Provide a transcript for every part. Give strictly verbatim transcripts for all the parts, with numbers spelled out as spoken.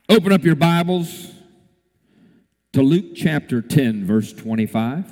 Open up your Bibles to Luke chapter ten, verse twenty-five.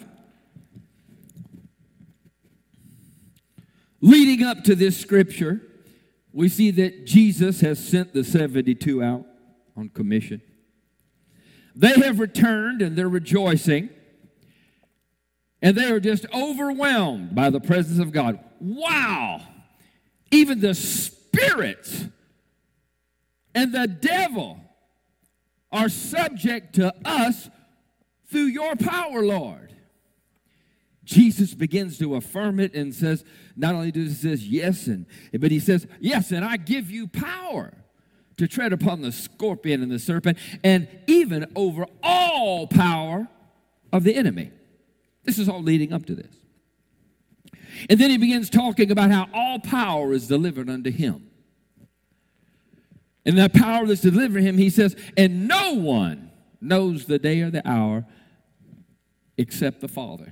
Leading up to this scripture, we see that Jesus has sent the seventy-two out on commission. They have returned and they're rejoicing. And they are just overwhelmed by the presence of God. Wow! Even the spirits and the devil are subject to us through your power, Lord. Jesus begins to affirm it and says, not only does he says yes, and but he says, yes, and I give you power to tread upon the scorpion and the serpent, and even over all power of the enemy. This is all leading up to this. And then he begins talking about how all power is delivered unto him. And that power that's delivered him, he says, and no one knows the day or the hour except the Father.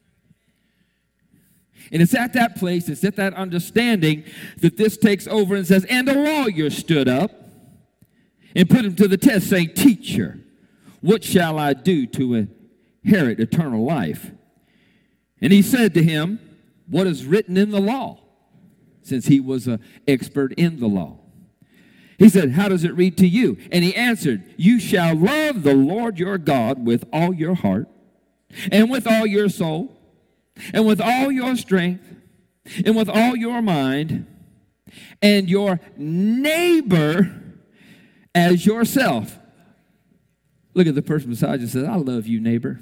And it's at that place, it's at that understanding that this takes over and says, and a lawyer stood up and put him to the test, saying, Teacher, what shall I do to inherit eternal life? And he said to him, what is written in the law? Since he was an expert in the law. He said, how does it read to you? And he answered, you shall love the Lord your God with all your heart, and with all your soul, and with all your strength, and with all your mind, and your neighbor as yourself. Look at the person beside you and say, I love you, neighbor.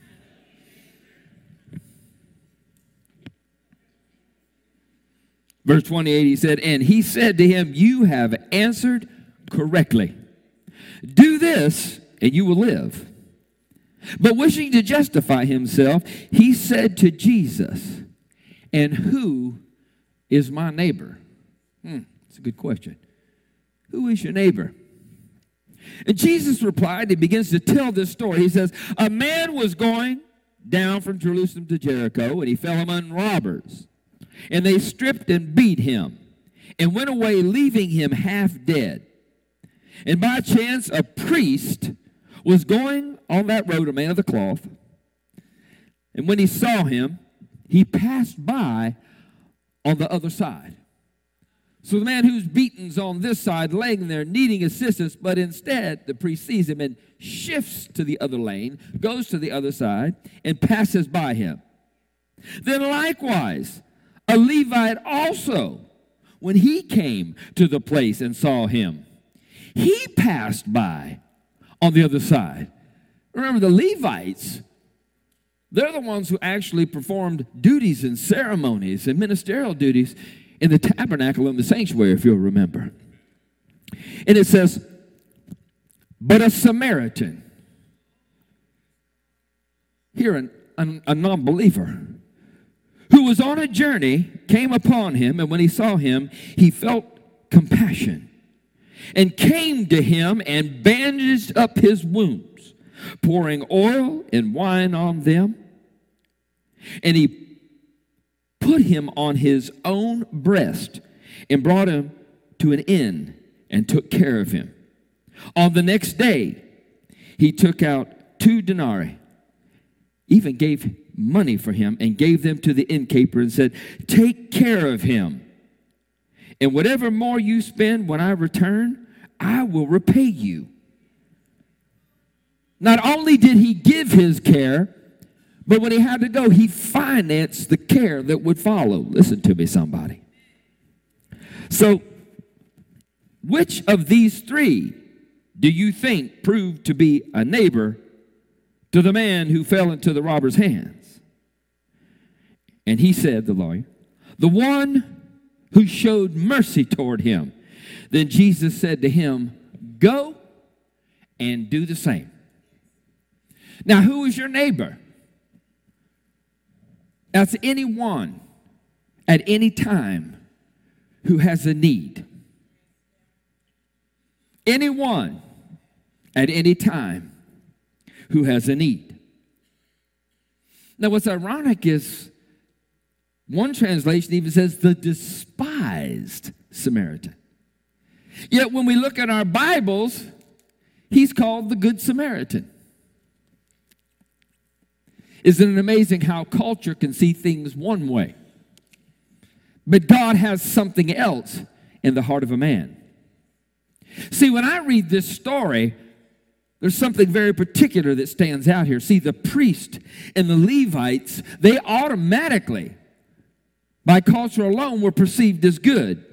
Verse twenty-eight, he said, and he said to him, you have answered correctly. Do this, and you will live. But wishing to justify himself, he said to Jesus, and who is my neighbor? Hmm, that's a good question. Who is your neighbor? And Jesus replied, he begins to tell this story. He says, a man was going down from Jerusalem to Jericho, and he fell among robbers. And they stripped and beat him, and went away, leaving him half dead. And by chance, a priest was going on that road, a man of the cloth. And when he saw him, he passed by on the other side. So the man who's beaten's on this side, laying there, needing assistance, but instead the priest sees him and shifts to the other lane, goes to the other side, and passes by him. Then likewise, a Levite also, when he came to the place and saw him, he passed by on the other side. Remember, the Levites, they're the ones who actually performed duties and ceremonies and ministerial duties in the tabernacle and the sanctuary, if you'll remember. And it says, but a Samaritan, here an, an, a non-believer, who was on a journey, came upon him, and when he saw him, he felt compassion, and came to him and bandaged up his wounds, pouring oil and wine on them. And he put him on his own breast and brought him to an inn and took care of him. On the next day, he took out two denarii, even gave money for him, and gave them to the innkeeper and said, take care of him. And whatever more you spend when I return, I will repay you. Not only did he give his care, but when he had to go, he financed the care that would follow. Listen to me, somebody. So, which of these three do you think proved to be a neighbor to the man who fell into the robber's hands? And he said, the lawyer, the one who showed mercy toward him. Then Jesus said to him, go and do the same. Now, who is your neighbor? That's anyone at any time who has a need. Anyone at any time who has a need. Now, what's ironic is one translation even says the despised Samaritan. Yet when we look at our Bibles, He's called the Good Samaritan. Isn't it amazing how culture can see things one way, but God has something else in the heart of a man? See, when I read this story, there's something very particular that stands out here. See, the priest and the Levites, they automatically, by culture alone, were perceived as good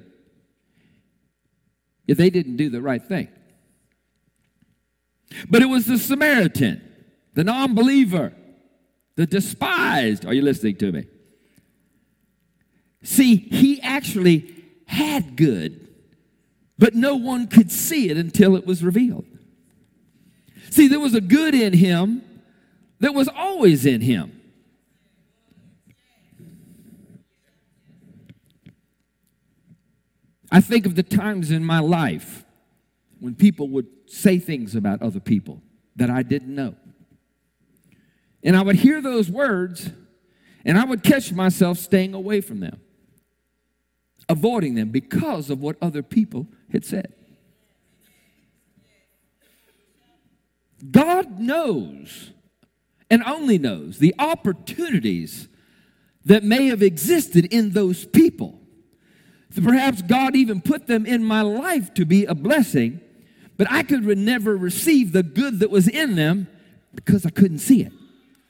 if they didn't do the right thing. But it was the Samaritan, the non-believer, the despised. Are you listening to me? See, he actually had good, but no one could see it until it was revealed. See, there was a good in him that was always in him. I think of the times in my life when people would say things about other people that I didn't know. And I would hear those words, and I would catch myself staying away from them, avoiding them because of what other people had said. God knows, and only knows, the opportunities that may have existed in those people. Perhaps God even put them in my life to be a blessing, but I could never receive the good that was in them because I couldn't see it.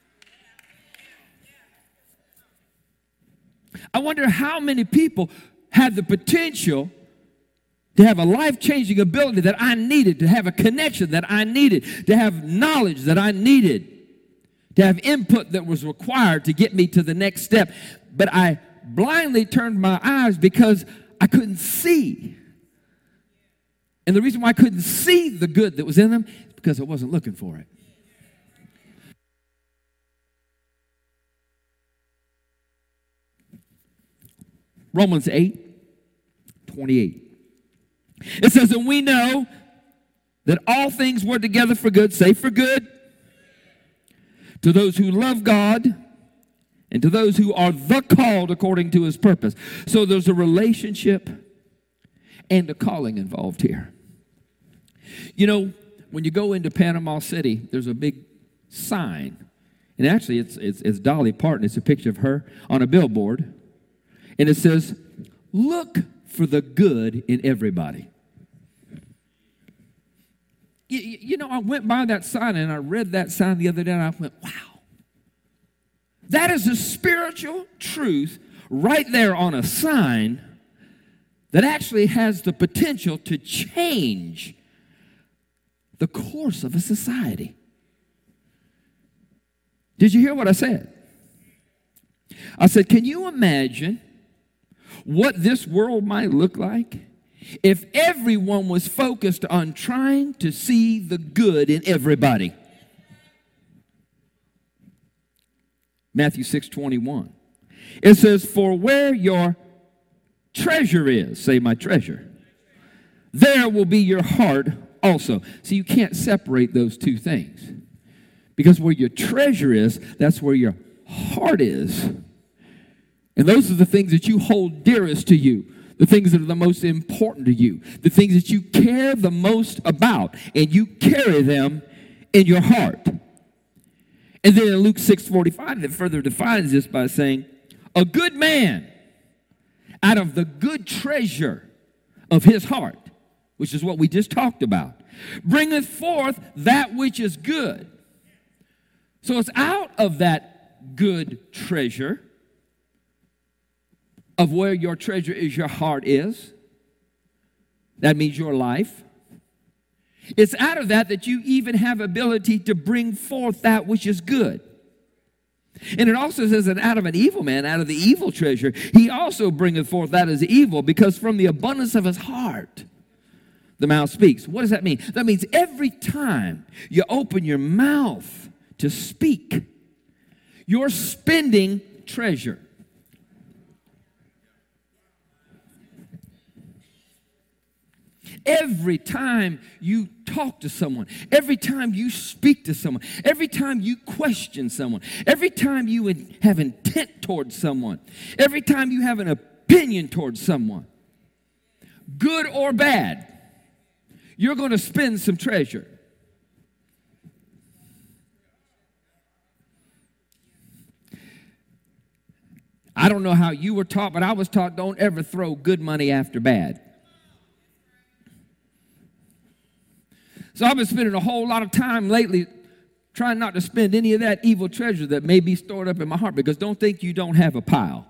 I wonder how many people had the potential to have a life-changing ability that I needed, to have a connection that I needed, to have knowledge that I needed, to have input that was required to get me to the next step. But I blindly turned my eyes because I couldn't see. And the reason why I couldn't see the good that was in them is because I wasn't looking for it. Romans eight twenty-eight. It says, and we know that all things work together for good, say for good, to those who love God and to those who are the called according to his purpose. So there's a relationship and a calling involved here. You know, when you go into Panama City, there's a big sign. And actually, it's, it's, it's Dolly Parton. It's a picture of her on a billboard. And it says, look for the good in everybody. You, you know, I went by that sign and I read that sign the other day and I went, wow. That is a spiritual truth right there on a sign that actually has the potential to change the course of a society. Did you hear what I said? I said, can you imagine what this world might look like if everyone was focused on trying to see the good in everybody? Matthew six twenty-one. It says, for where your treasure is, say my treasure, there will be your heart also. So you can't separate those two things. Because where your treasure is, that's where your heart is. And those are the things that you hold dearest to you, the things that are the most important to you, the things that you care the most about, and you carry them in your heart. And then in Luke six forty-five, it further defines this by saying, a good man out of the good treasure of his heart, which is what we just talked about, bringeth forth that which is good. So it's out of that good treasure of where your treasure is, your heart is. That means your life. It's out of that that you even have ability to bring forth that which is good. And it also says that out of an evil man, out of the evil treasure, he also bringeth forth that is evil, because from the abundance of his heart, the mouth speaks. What does that mean? That means every time you open your mouth to speak, you're spending treasure. Every time you talk to someone, every time you speak to someone, every time you question someone, every time you have intent towards someone, every time you have an opinion towards someone, good or bad, you're going to spend some treasure. I don't know how you were taught, but I was taught don't ever throw good money after bad. So I've been spending a whole lot of time lately trying not to spend any of that evil treasure that may be stored up in my heart, because don't think you don't have a pile.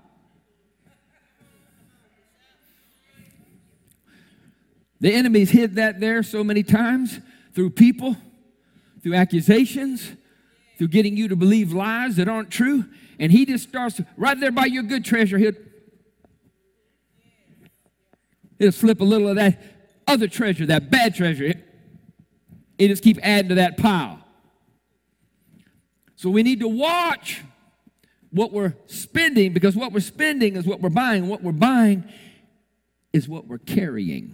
The enemy's hid that there so many times through people, through accusations, through getting you to believe lies that aren't true. And he just starts right there by your good treasure. He'll, he'll slip a little of that other treasure, that bad treasure. He just keep adding to that pile. So we need to watch what we're spending, because what we're spending is what we're buying. What we're buying is what we're carrying.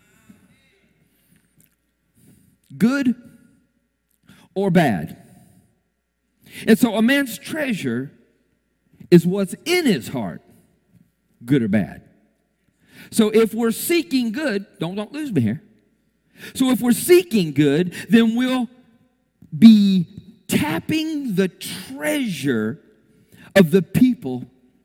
Good or bad. And so a man's treasure is what's in his heart, good or bad. So if we're seeking good, don't, don't lose me here. So if we're seeking good, then we'll be tapping the treasure of the people.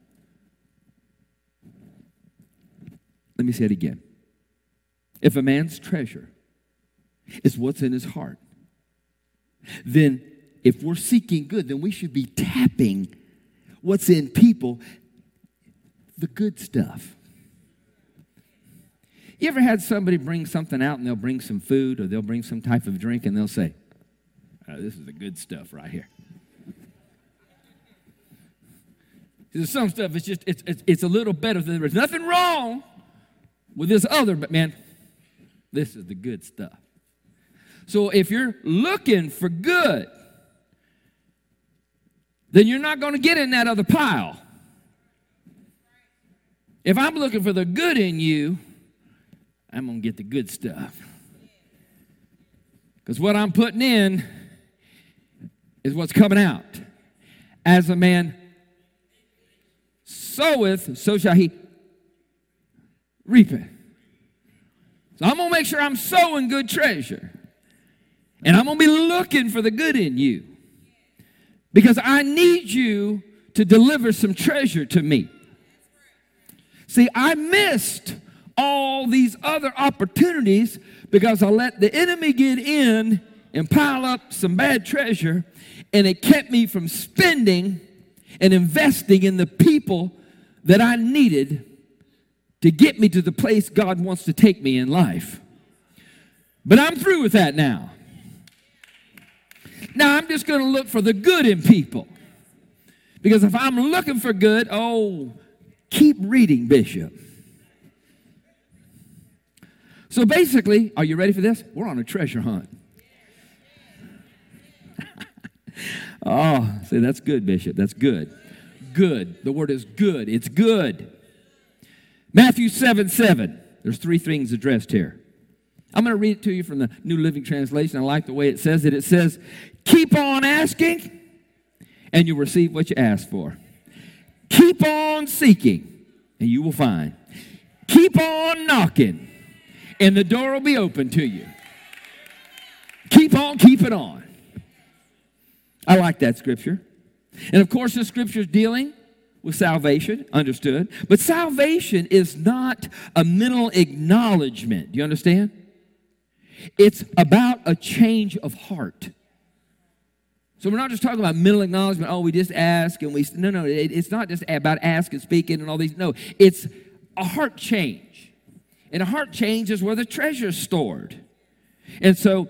Let me say it again. If a man's treasure is what's in his heart, then if we're seeking good, then we should be tapping what's in people, the good stuff. You ever had somebody bring something out and they'll bring some food or they'll bring some type of drink and they'll say, oh, this is the good stuff right here. There's some stuff, it's just, it's, it's, it's a little better than there's nothing wrong with this other, but man, this is the good stuff. So if you're looking for good, then you're not going to get in that other pile. If I'm looking for the good in you, I'm going to get the good stuff. Because what I'm putting in is what's coming out. As a man soweth, so shall he reap it. So I'm going to make sure I'm sowing good treasure. And I'm going to be looking for the good in you. Because I need you to deliver some treasure to me. See, I missed all these other opportunities because I let the enemy get in and pile up some bad treasure, and it kept me from spending and investing in the people that I needed to get me to the place God wants to take me in life. But I'm through with that now. Now I'm just going to look for the good in people. Because if I'm looking for good, oh, keep reading, Bishop. So basically, are you ready for this? We're on a treasure hunt. Oh, see, that's good, Bishop. That's good. Good. The word is good. It's good. Matthew seven seven. There's three things addressed here. I'm going to read it to you from the New Living Translation. I like the way it says it. It says, keep on asking, and you'll receive what you ask for. Keep on seeking, and you will find. Keep on knocking, and the door will be open to you. Keep on keeping on. I like that scripture. And of course, the scripture is dealing with salvation, understood. But salvation is not a mental acknowledgement. Do you understand? It's about a change of heart. So we're not just talking about mental acknowledgement. Oh, we just ask and we... No, no, it, it's not just about asking, speaking, and all these. No, it's a heart change. And a heart change is where the treasure is stored. And so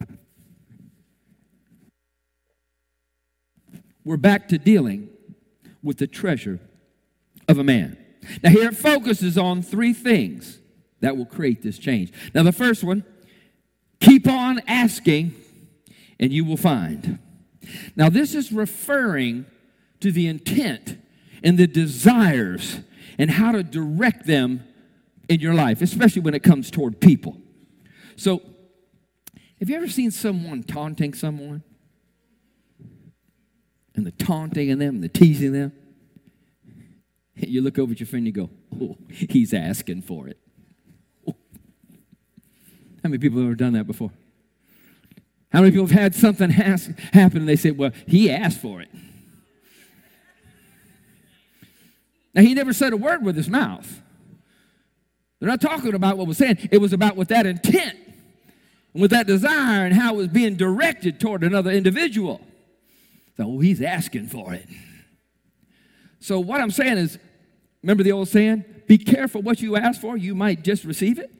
we're back to dealing with the treasure of a man. Now here it focuses on three things that will create this change. Now the first one, keep on asking and you will find. Now this is referring to the intent and the desires and how to direct them in your life, especially when it comes toward people. So have you ever seen someone taunting someone? And the taunting in them, and the teasing them. You look over at your friend and you go, oh, he's asking for it. Oh. How many people have ever done that before? How many people have had something has, happen and they say, well, he asked for it. Now, he never said a word with his mouth. They're not talking about what was saying. It was about with that intent, and with that desire, and how it was being directed toward another individual. So he's asking for it. So what I'm saying is, remember the old saying, be careful what you ask for, you might just receive it.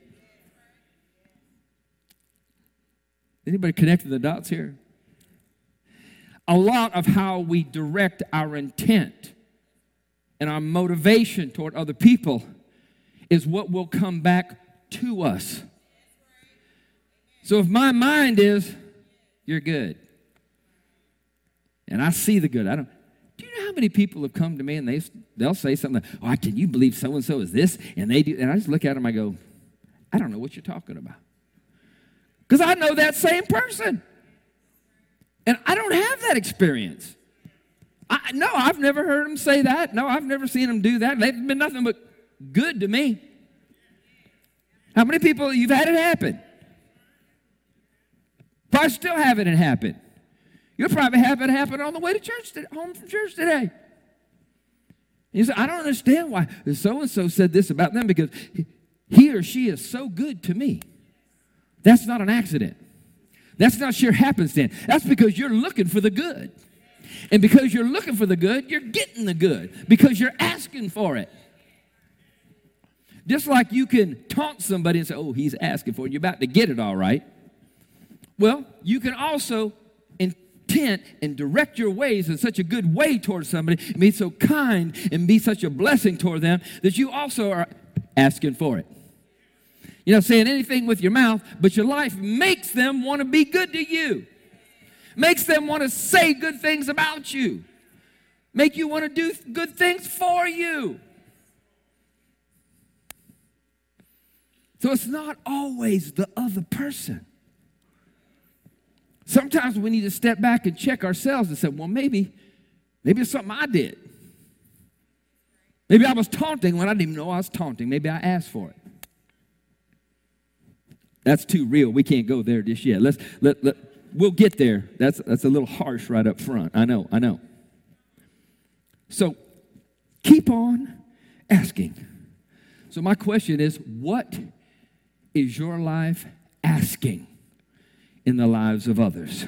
Anybody connecting the dots here? A lot of how we direct our intent and our motivation toward other people is what will come back to us. So if my mind is, you're good, and I see the good, I don't, do you know how many people have come to me and they, they'll say something like, oh, can you believe so-and-so is this? And they do, and I just look at them, I go, I don't know what you're talking about. Because I know that same person. And I don't have that experience. I, no, I've never heard them say that. No, I've never seen them do that. They've been nothing but good to me. How many people you've had it happen? Probably still having it happen. You'll probably have it happen on the way to church, home from church today. You say, I don't understand why so-and-so said this about them, because he or she is so good to me. That's not an accident. That's not sheer happenstance. That's because you're looking for the good. And because you're looking for the good, you're getting the good because you're asking for it. Just like you can taunt somebody and say, oh, he's asking for it. You're about to get it all right. Well, you can also intent and direct your ways in such a good way towards somebody and be so kind and be such a blessing toward them that you also are asking for it. You're not saying anything with your mouth, but your life makes them want to be good to you. Makes them want to say good things about you. Make you want to do good things for you. So it's not always the other person. Sometimes we need to step back and check ourselves and say, well, maybe, maybe it's something I did. Maybe I was taunting when I didn't even know I was taunting. Maybe I asked for it. That's too real. We can't go there just yet. Let's let, let we'll get there. That's that's a little harsh right up front. I know, I know. So keep on asking. So my question is, what is your life asking in the lives of others?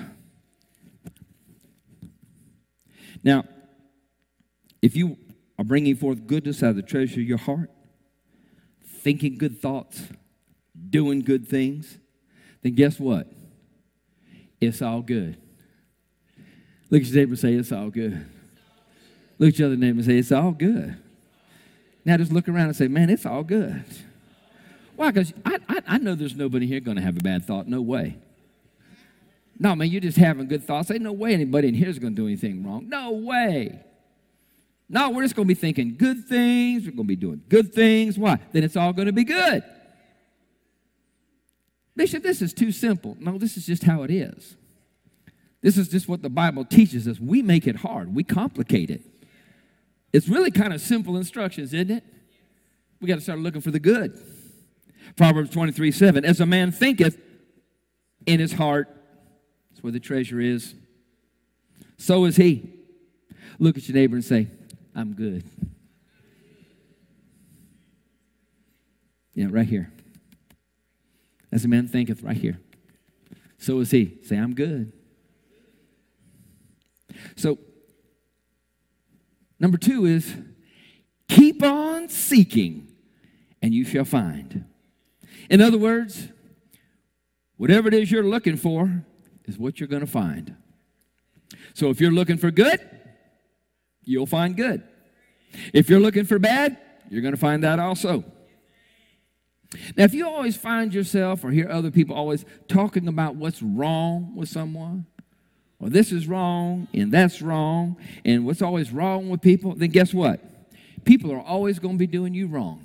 Now, if you are bringing forth goodness out of the treasure of your heart, thinking good thoughts, doing good things, then guess what? It's all good. Look at your neighbor and say, it's all good. Look at your other neighbor and say, it's all good. Now just look around and say, man, it's all good. Why? Because I, I, I know there's nobody here going to have a bad thought. No way. No, man, you're just having good thoughts. Ain't no way anybody in here is going to do anything wrong. No way. No, we're just going to be thinking good things. We're going to be doing good things. Why? Then it's all going to be good. Bishop, this is too simple. No, this is just how it is. This is just what the Bible teaches us. We make it hard. We complicate it. It's really kind of simple instructions, isn't it? We got to start looking for the good. Proverbs twenty-three seven, as a man thinketh in his heart, that's where the treasure is, so is he. Look at your neighbor and say, I'm good. Yeah, right here. As a man thinketh, right here. So is he. Say, I'm good. So, number two is, keep on seeking, and you shall find. In other words, whatever it is you're looking for is what you're going to find. So if you're looking for good, you'll find good. If you're looking for bad, you're going to find that also. Now, if you always find yourself or hear other people always talking about what's wrong with someone, or this is wrong and that's wrong, and what's always wrong with people, then guess what? People are always going to be doing you wrong.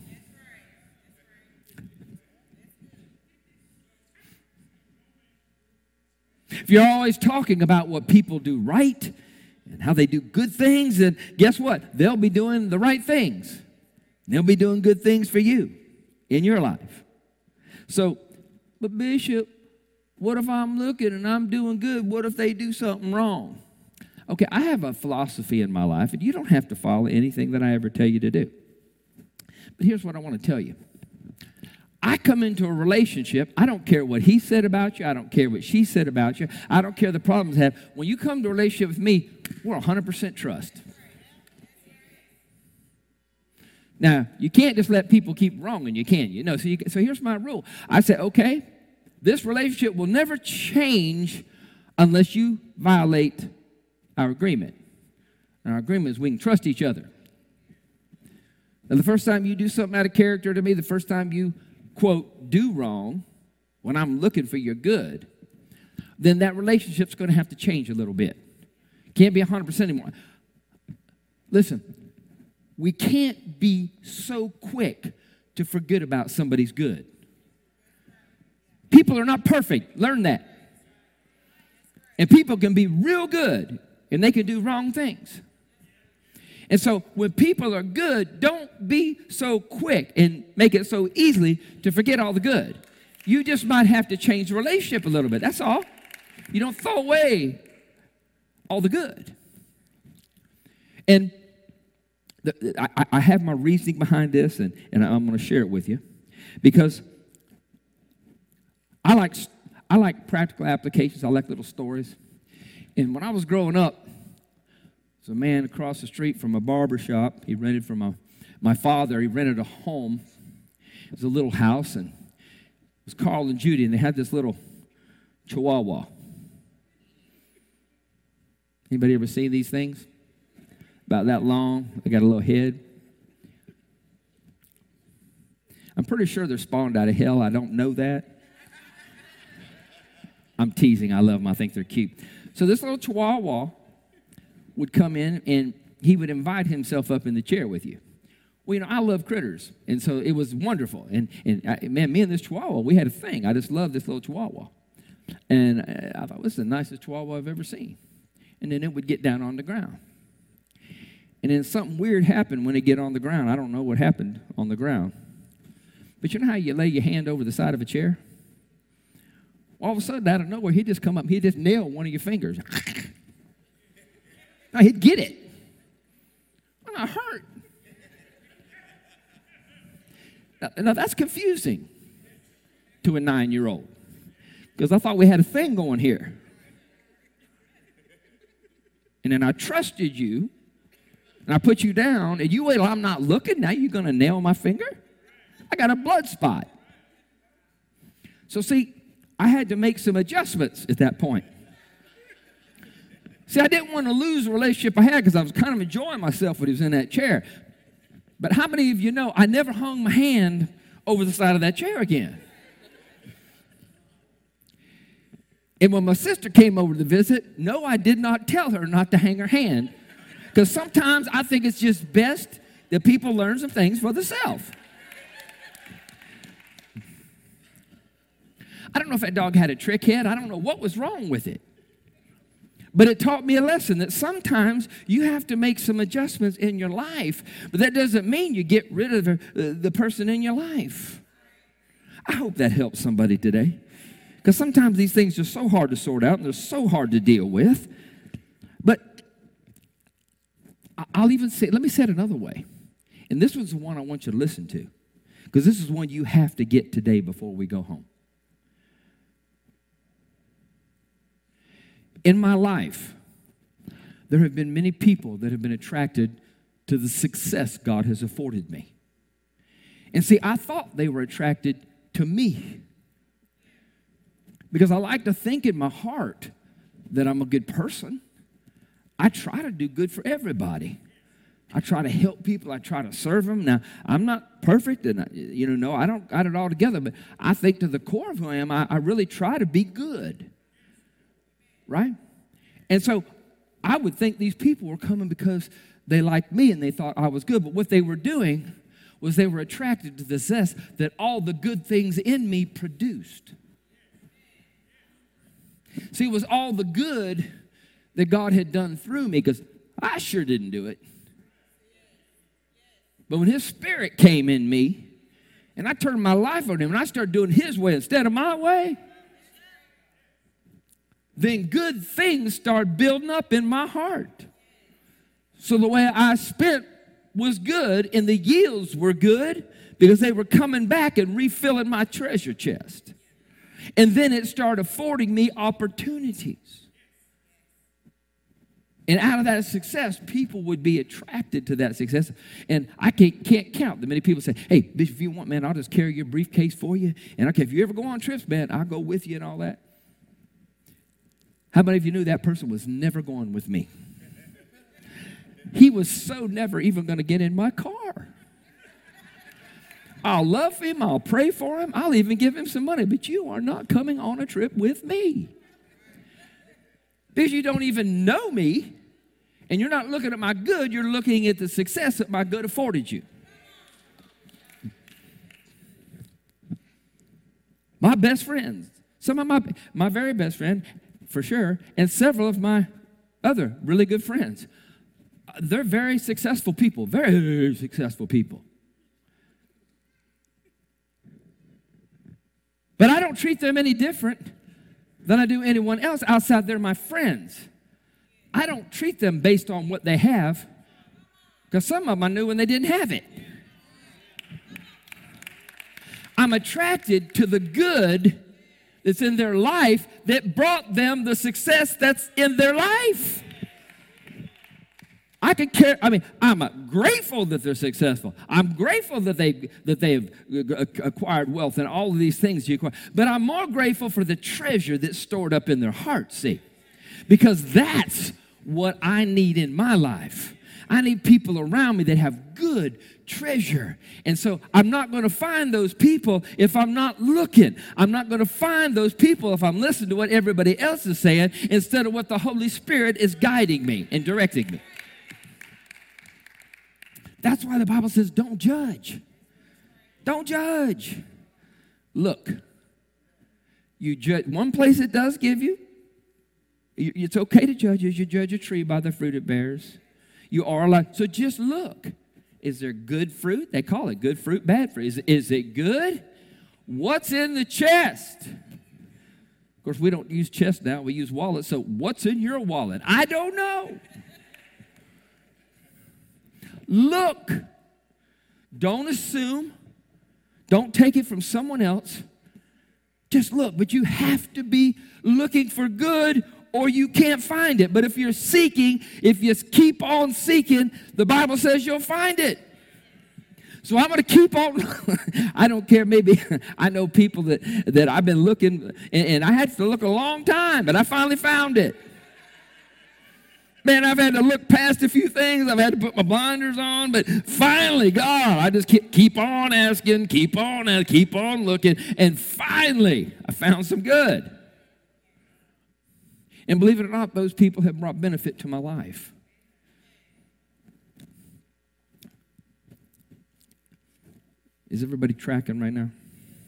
If you're always talking about what people do right and how they do good things, then guess what? They'll be doing the right things. They'll be doing good things for you in your life. So, but Bishop, what if I'm looking and I'm doing good? What if they do something wrong? Okay, I have a philosophy in my life, and you don't have to follow anything that I ever tell you to do. But here's what I want to tell you. I come into a relationship, I don't care what he said about you, I don't care what she said about you, I don't care the problems I have. When you come to a relationship with me, we're one hundred percent trust. Now, you can't just let people keep wronging you, can you? No, so, you, so here's my rule. I say, okay, this relationship will never change unless you violate our agreement. And our agreement is we can trust each other. Now, the first time you do something out of character to me, the first time you, quote, do wrong, when I'm looking for your good, then that relationship's going to have to change a little bit. Can't be one hundred percent anymore. Listen, we can't be so quick to forget about somebody's good. People are not perfect. Learn that. And people can be real good, and they can do wrong things. And so when people are good, don't be so quick and make it so easily to forget all the good. You just might have to change the relationship a little bit. That's all. You don't throw away all the good. And the, I, I have my reasoning behind this, and, and I'm going to share it with you. Because I like, I like practical applications. I like little stories. And when I was growing up, there's a man across the street from a barber shop. He rented from a, my father. He rented a home. It was a little house, and it was Carl and Judy, and they had this little chihuahua. Anybody ever seen these things? About that long. They got a little head. I'm pretty sure they're spawned out of hell. I don't know that. I'm teasing. I love them. I think they're cute. So this little chihuahua would come in, and he would invite himself up in the chair with you. Well, you know, I love critters, and so it was wonderful. And, and I, man, me and this chihuahua, we had a thing. I just loved this little chihuahua. And I thought, this is the nicest chihuahua I've ever seen. And then it would get down on the ground. And then something weird happened when it get on the ground. I don't know what happened on the ground. But you know how you lay your hand over the side of a chair? All of a sudden, out of nowhere, he'd just come up, he'd just nail one of your fingers. Now, he'd get it. And I hurt. Now, now, that's confusing to a nine-year-old. Because I thought we had a thing going here. And then I trusted you. And I put you down, and you wait till I'm not looking. Now you're going to nail my finger? I got a blood spot. So, see, I had to make some adjustments at that point. See, I didn't want to lose the relationship I had because I was kind of enjoying myself when he was in that chair. But how many of you know I never hung my hand over the side of that chair again? And when my sister came over to visit, no, I did not tell her not to hang her hand. Because sometimes I think it's just best that people learn some things for themselves. I don't know if that dog had a trick head. I don't know what was wrong with it. But it taught me a lesson that sometimes you have to make some adjustments in your life. But that doesn't mean you get rid of the, the person in your life. I hope that helps somebody today. Because sometimes these things are so hard to sort out and they're so hard to deal with. But I'll even say, let me say it another way. And this was the one I want you to listen to. Because this is one you have to get today before we go home. In my life, there have been many people that have been attracted to the success God has afforded me. And see, I thought they were attracted to me. Because I like to think in my heart that I'm a good person. I try to do good for everybody. I try to help people. I try to serve them. Now, I'm not perfect, and I, you know, no, I don't got it all together. But I think to the core of who I am, I, I really try to be good, right? And so I would think these people were coming because they liked me and they thought I was good. But what they were doing was they were attracted to the zest that all the good things in me produced. See, it was all the good that God had done through me, because I sure didn't do it. But when His Spirit came in me, and I turned my life over to Him, and I started doing His way instead of my way, then good things start building up in my heart. So the way I spent was good, and the yields were good because they were coming back and refilling my treasure chest. And then it started affording me opportunities. And out of that success, people would be attracted to that success. And I can't, can't count the many people say, hey, Bishop, if you want, man, I'll just carry your briefcase for you. And okay, if you ever go on trips, man, I'll go with you and all that. How many of you knew that person was never going with me? He was so never even going to get in my car. I'll love him. I'll pray for him. I'll even give him some money. But you are not coming on a trip with me. Because you don't even know me. And you're not looking at my good. You're looking at the success that my good afforded you. My best friends. Some of my, my very best friend, for sure. And several of my other really good friends. They're very successful people. Very, very successful people. But I don't treat them any different than I do anyone else outside they're my friends. I don't treat them based on what they have, because some of them I knew when they didn't have it. I'm attracted to the good that's in their life that brought them the success that's in their life. I could care. I mean, I'm grateful that they're successful. I'm grateful that they that they've acquired wealth and all of these things you acquire. But I'm more grateful for the treasure that's stored up in their hearts. See, because that's what I need in my life. I need people around me that have good treasure. And so I'm not going to find those people if I'm not looking. I'm not going to find those people if I'm listening to what everybody else is saying instead of what the Holy Spirit is guiding me and directing me. That's why the Bible says, don't judge. Don't judge. Look, you judge. One place it does give you, it's okay to judge as you judge a tree by the fruit it bears. You are like, so just look. Is there good fruit? They call it good fruit, bad fruit. Is, is it good? What's in the chest? Of course, we don't use chest now. We use wallet. So what's in your wallet? I don't know. Look. Don't assume. Don't take it from someone else. Just look. But you have to be looking for good or you can't find it. But if you're seeking, if you keep on seeking, the Bible says you'll find it. So I'm going to keep on. I don't care. Maybe I know people that, that I've been looking, and, and I had to look a long time, but I finally found it. Man, I've had to look past a few things. I've had to put my blinders on, but finally, God, I just keep, keep on asking, keep on asking, keep on looking, and finally, I found some good. And believe it or not, those people have brought benefit to my life. Is everybody tracking right now?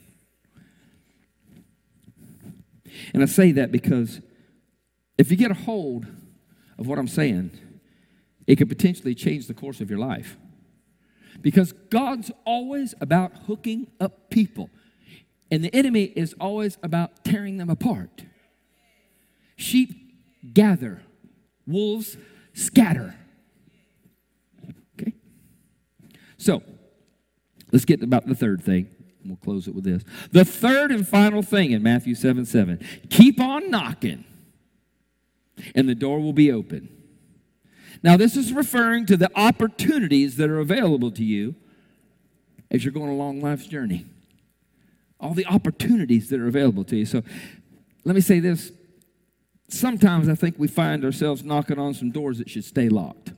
And I say that because if you get a hold of what I'm saying, it could potentially change the course of your life. Because God's always about hooking up people. And the enemy is always about tearing them apart. Sheep gather, wolves scatter. Okay? So, let's get about the third thing. We'll close it with this. The third and final thing in Matthew seven seven. Keep on knocking, and the door will be open. Now, this is referring to the opportunities that are available to you as you're going along life's journey. All the opportunities that are available to you. So, let me say this. Sometimes I think we find ourselves knocking on some doors that should stay locked.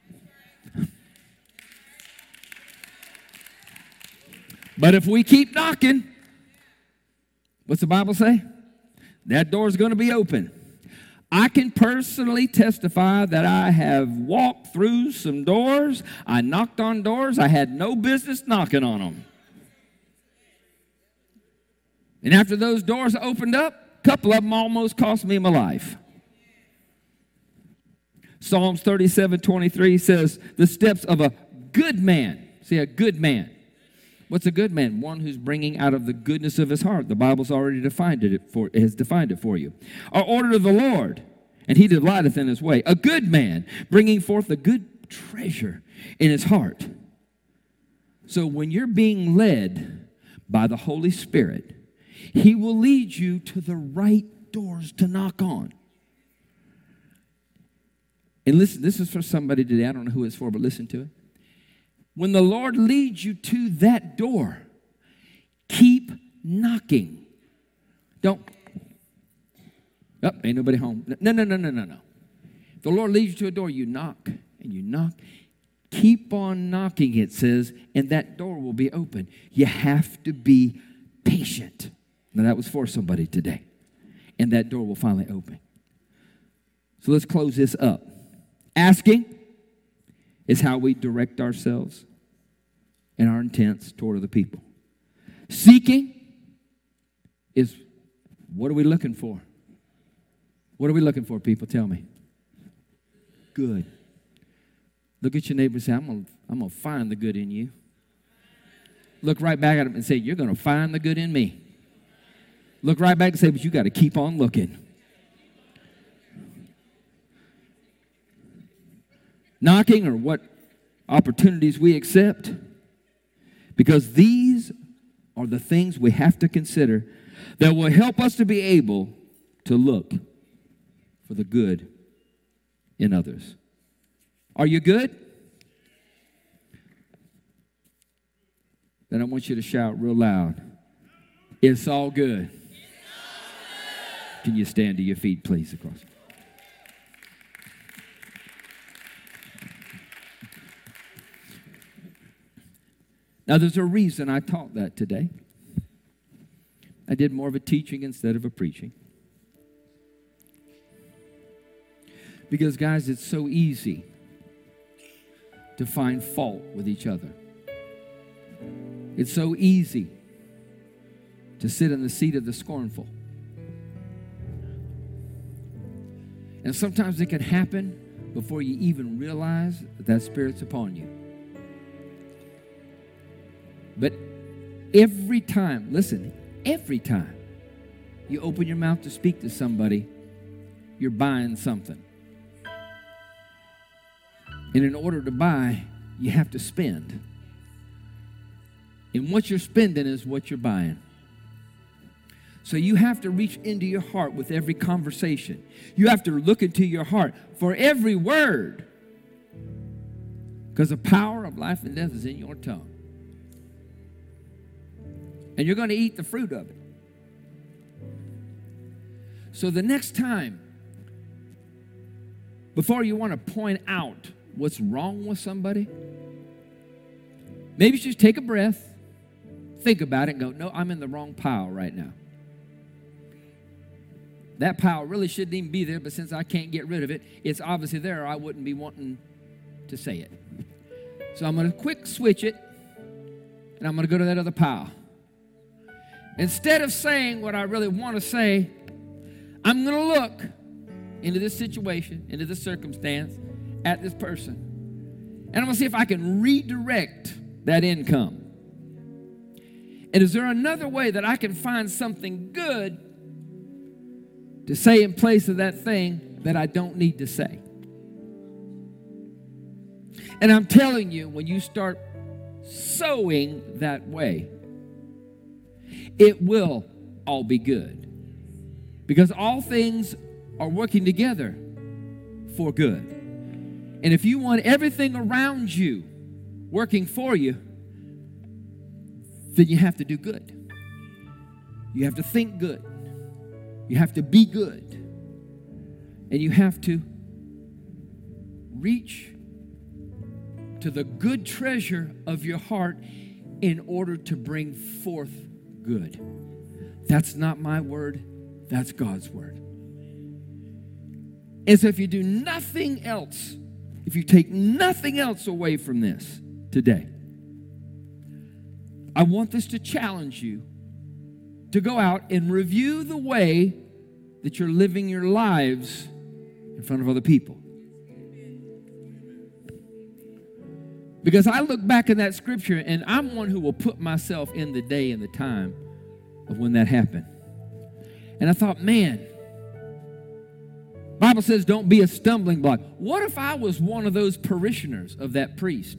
But if we keep knocking, what's the Bible say? That door's going to be open. I can personally testify that I have walked through some doors. I knocked on doors. I had no business knocking on them. And after those doors opened up, a couple of them almost cost me my life. Psalms thirty-seven twenty-three says, the steps of a good man, see, a good man, What's a good man? One who's bringing out of the goodness of his heart. The Bible's already defined it for, has defined it for you. Are ordered of the Lord, and he delighteth in his way. A good man, bringing forth a good treasure in his heart. So when you're being led by the Holy Spirit, he will lead you to the right doors to knock on. And listen, this is for somebody today. I don't know who it's for, but listen to it. When the Lord leads you to that door, keep knocking. Don't, oh, ain't nobody home. No, no, no, no, no, no. If the Lord leads you to a door, you knock and you knock. Keep on knocking, it says, and that door will be open. You have to be patient. Now, that was for somebody today. And that door will finally open. So let's close this up. Asking is how we direct ourselves and our intents toward other people. Seeking is, what are we looking for? What are we looking for, people? Tell me. Good. Look at your neighbor and say, I'm going I'm to find the good in you. Look right back at him and say, you're going to find the good in me. Look right back and say, but you got to keep on looking. Knocking, or what opportunities we accept, because these are the things we have to consider that will help us to be able to look for the good in others. Are you good? Then I want you to shout real loud, it's all good. Can you stand to your feet, please, across? Now, there's a reason I taught that today. I did more of a teaching instead of a preaching. Because, guys, it's so easy to find fault with each other. It's so easy to sit in the seat of the scornful. And sometimes it can happen before you even realize that that spirit's upon you. But every time, listen, every time you open your mouth to speak to somebody, you're buying something. And in order to buy, you have to spend. And what you're spending is what you're buying. So you have to reach into your heart with every conversation. You have to look into your heart for every word. Because the power of life and death is in your tongue. And you're going to eat the fruit of it. So the next time, before you want to point out what's wrong with somebody, maybe just take a breath, think about it, and go, no, I'm in the wrong pile right now. That pile really shouldn't even be there, but since I can't get rid of it, it's obviously there, or I wouldn't be wanting to say it. So I'm going to quick switch it, and I'm going to go to that other pile. Instead of saying what I really want to say, I'm going to look into this situation, into this circumstance, at this person. And I'm going to see if I can redirect that income. And is there another way that I can find something good to say in place of that thing that I don't need to say? And I'm telling you, when you start sowing that way, it will all be good. Because all things are working together for good. And if you want everything around you working for you, then you have to do good. You have to think good. You have to be good. And you have to reach to the good treasure of your heart in order to bring forth good. That's not my word. That's God's word. And so if you do nothing else, if you take nothing else away from this today, I want this to challenge you to go out and review the way that you're living your lives in front of other people. Because I look back in that scripture, and I'm one who will put myself in the day and the time of when that happened. And I thought, man, Bible says don't be a stumbling block. What if I was one of those parishioners of that priest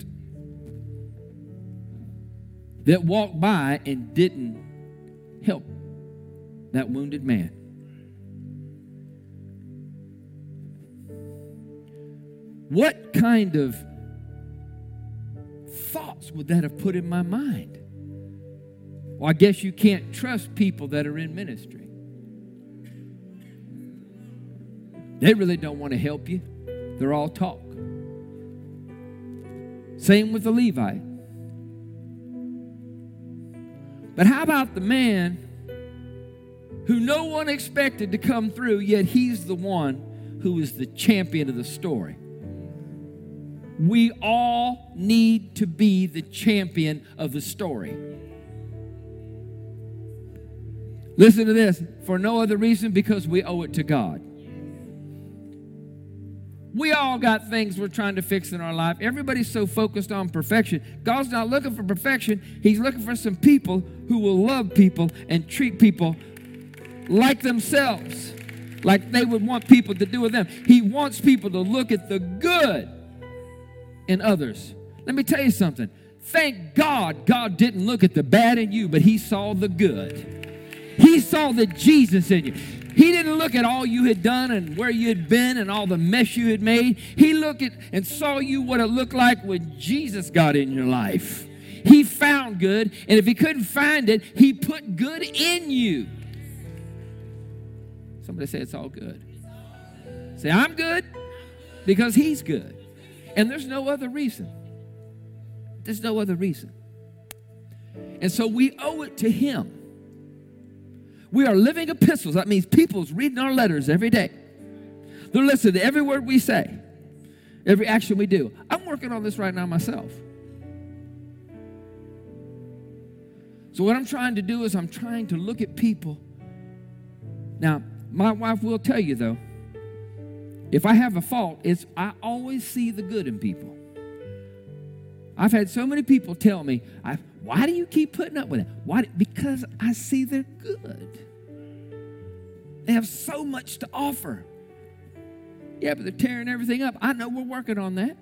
that walked by and didn't help that wounded man? What kind of thoughts would that have put in my mind? Well, I guess you can't trust people that are in ministry. They really don't want to help you. They're all talk. Same with the Levite. But how about the man who no one expected to come through, yet he's the one who is the champion of the story? We all need to be the champion of the story. Listen to this. For no other reason, because we owe it to God. We all got things we're trying to fix in our life. Everybody's so focused on perfection. God's not looking for perfection. He's looking for some people who will love people and treat people like themselves, like they would want people to do with them. He wants people to look at the good in others. Let me tell you something. Thank God God didn't look at the bad in you, but he saw the good. He saw the Jesus in you. He didn't look at all you had done and where you had been and all the mess you had made. He looked at and saw you what it looked like when Jesus got in your life. He found good, and if he couldn't find it, he put good in you. Somebody say it's all good. Say, I'm good because he's good. And there's no other reason. There's no other reason. And so we owe it to him. We are living epistles. That means people's reading our letters every day. They're listening to every word we say, every action we do. I'm working on this right now myself. So what I'm trying to do is I'm trying to look at people. Now, my wife will tell you, though, if I have a fault, it's I always see the good in people. I've had so many people tell me, I, why do you keep putting up with it? Why? Because I see they're good. They have so much to offer. Yeah, but they're tearing everything up. I know we're working on that.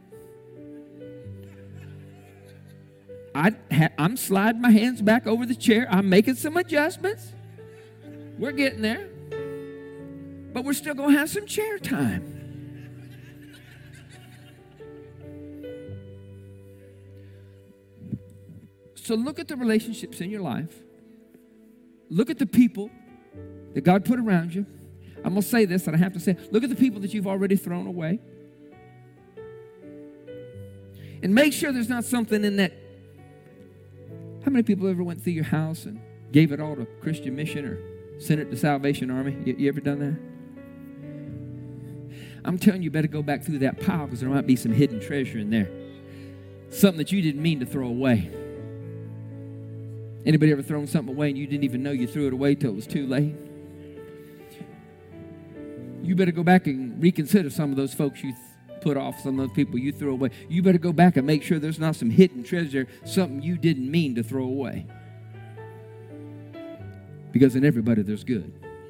I ha- I'm sliding my hands back over the chair. I'm making some adjustments. We're getting there. But we're still going to have some chair time. So look at the relationships in your life. Look at the people that God put around you. I'm going to say this, and I have to say it. Look at the people that you've already thrown away. And make sure there's not something in that. How many people ever went through your house and gave it all to Christian Mission or sent it to Salvation Army? You, you ever done that? I'm telling you, you better go back through that pile because there might be some hidden treasure in there. Something that you didn't mean to throw away. Anybody ever thrown something away and you didn't even know you threw it away till it was too late? You better go back and reconsider some of those folks you th- put off, some of those people you threw away. You better go back and make sure there's not some hidden treasure, something you didn't mean to throw away. Because in everybody there's good.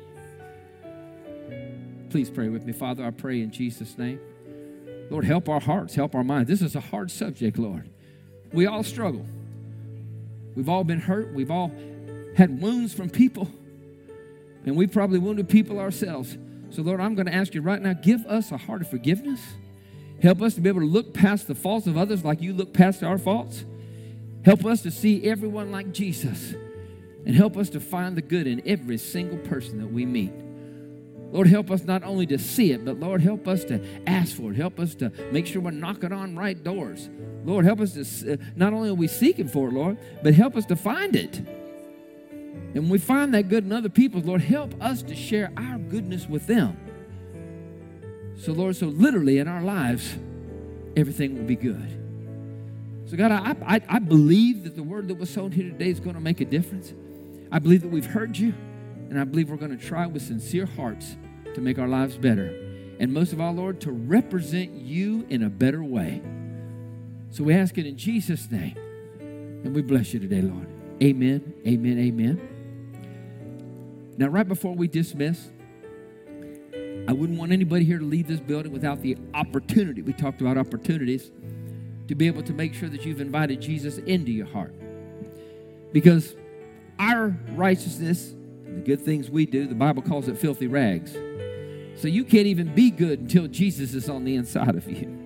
Please pray with me. Father, I pray in Jesus' name. Lord, help our hearts, help our minds. This is a hard subject, Lord. We all struggle. We've all been hurt. We've all had wounds from people. And we probably wounded people ourselves. So, Lord, I'm going to ask you right now, give us a heart of forgiveness. Help us to be able to look past the faults of others like you look past our faults. Help us to see everyone like Jesus. And help us to find the good in every single person that we meet. Lord, help us not only to see it, but Lord, help us to ask for it. Help us to make sure we're knocking on right doors. Lord, help us to, uh, not only are we seeking for it, Lord, but help us to find it. And when we find that good in other people, Lord, help us to share our goodness with them. So, Lord, so literally in our lives, everything will be good. So, God, I, I, I believe that the word that was sown here today is going to make a difference. I believe that we've heard you, and I believe we're going to try with sincere hearts to make our lives better. And most of all, Lord, to represent you in a better way. So we ask it in Jesus' name. And we bless you today, Lord. Amen, amen, amen. Now, right before we dismiss, I wouldn't want anybody here to leave this building without the opportunity. We talked about opportunities to be able to make sure that you've invited Jesus into your heart. Because our righteousness, the good things we do, the Bible calls it filthy rags. So you can't even be good until Jesus is on the inside of you.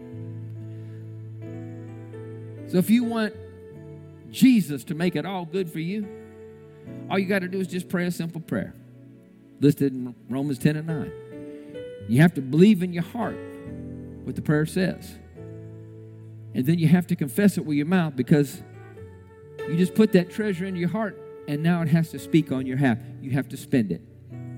So if you want Jesus to make it all good for you, all you got to do is just pray a simple prayer listed in Romans ten and nine. You have to believe in your heart what the prayer says. And then you have to confess it with your mouth, because you just put that treasure into your heart and now it has to speak on your behalf. You have to spend it.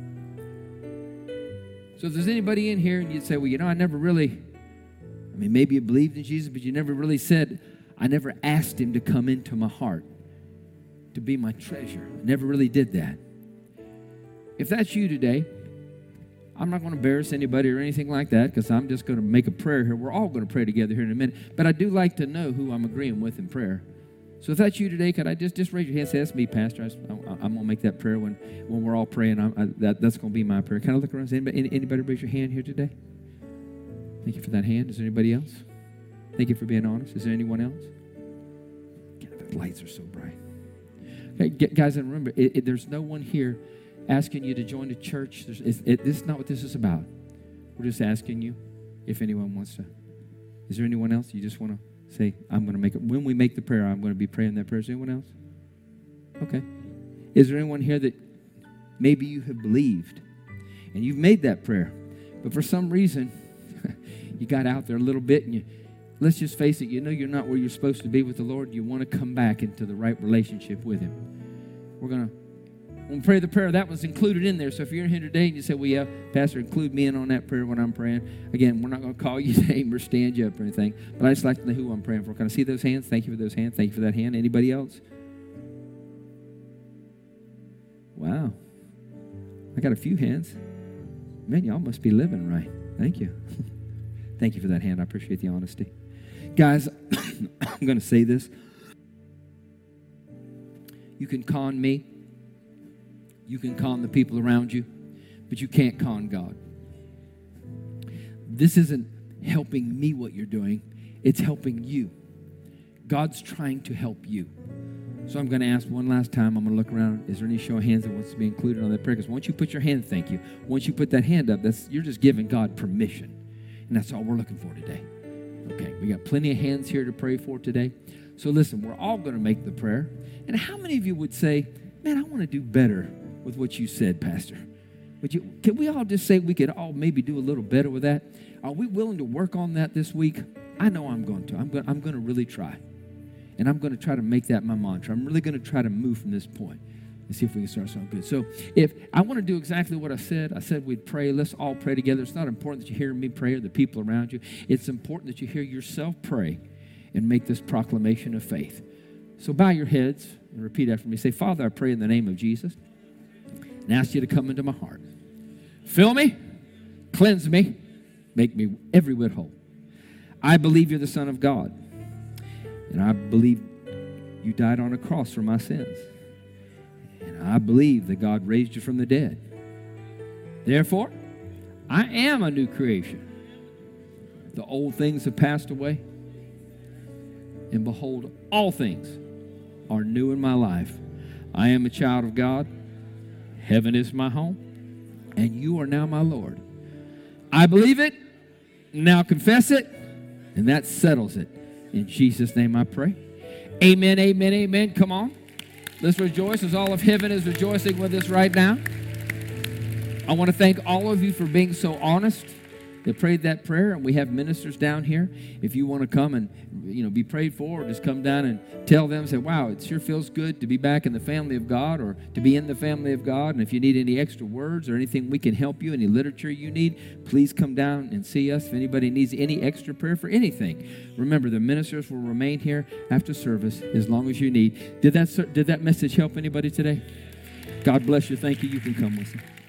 So if there's anybody in here and you'd say, well, you know, I never really, I mean, maybe you believed in Jesus, but you never really said, I never asked him to come into my heart to be my treasure. I never really did that. If that's you today, I'm not going to embarrass anybody or anything like that, because I'm just going to make a prayer here. We're all going to pray together here in a minute. But I do like to know who I'm agreeing with in prayer. So if that's you today, could I just, just raise your hand and say, that's me, Pastor. I, I, I'm going to make that prayer when, when we're all praying. I, I, that, that's going to be my prayer. Can I look around? Anybody, anybody raise your hand here today? Thank you for that hand. Is there anybody else? Thank you for being honest. Is there anyone else? God, the lights are so bright. Okay, get, guys, and remember, it, it, there's no one here asking you to join the church. There's, it, it, this is not what this is about. We're just asking you if anyone wants to. Is there anyone else you just want to say, I'm going to make it? When we make the prayer, I'm going to be praying that prayer. Is there anyone else? Okay. Is there anyone here that maybe you have believed and you've made that prayer, but for some reason you got out there a little bit and you, let's just face it, you know you're not where you're supposed to be with the Lord. You want to come back into the right relationship with him. We're going to When we pray the prayer, that was included in there. So if you're in here today and you say, well, yeah, Pastor, include me in on that prayer when I'm praying. Again, we're not going to call you name or stand you up or anything, but I just like to know who I'm praying for. Can I see those hands? Thank you for those hands. Thank you for that hand. Anybody else? Wow. I got a few hands. Man, y'all must be living right. Thank you. Thank you for that hand. I appreciate the honesty. Guys, I'm going to say this. You can con me. You can con the people around you, but you can't con God. This isn't helping me what you're doing. It's helping you. God's trying to help you. So I'm going to ask one last time. I'm going to look around. Is there any show of hands that wants to be included on that prayer? Because once you put your hand, thank you. Once you put that hand up, that's you're just giving God permission. And that's all we're looking for today. Okay, we got plenty of hands here to pray for today. So listen, we're all going to make the prayer. And how many of you would say, man, I want to do better with what you said, Pastor? Would you, can we all just say we could all maybe do a little better with that? Are we willing to work on that this week? I know I'm going to. I'm going, I'm going to really try. And I'm going to try to make that my mantra. I'm really going to try to move from this point and see if we can start something good. So if I want to do exactly what I said, I said we'd pray. Let's all pray together. It's not important that you hear me pray or the people around you. It's important that you hear yourself pray and make this proclamation of faith. So bow your heads and repeat after me. Say, Father, I pray in the name of Jesus and ask you to come into my heart. Fill me, cleanse me, make me every whit whole. I believe you're the Son of God, and I believe you died on a cross for my sins. And I believe that God raised you from the dead. Therefore, I am a new creation. The old things have passed away, and behold, all things are new in my life. I am a child of God. Heaven is my home, and you are now my Lord. I believe it, now confess it, and that settles it. In Jesus' name I pray. Amen, amen, amen. Come on. Let's rejoice as all of heaven is rejoicing with us right now. I want to thank all of you for being so honest that prayed that prayer, and we have ministers down here. If you want to come and you know be prayed for, or just come down and tell them, say, wow, it sure feels good to be back in the family of God, or to be in the family of God. And if you need any extra words or anything we can help you, any literature you need, please come down and see us. If anybody needs any extra prayer for anything, remember the ministers will remain here after service as long as you need. Did that, did that message help anybody today? God bless you. Thank you. You can come with us.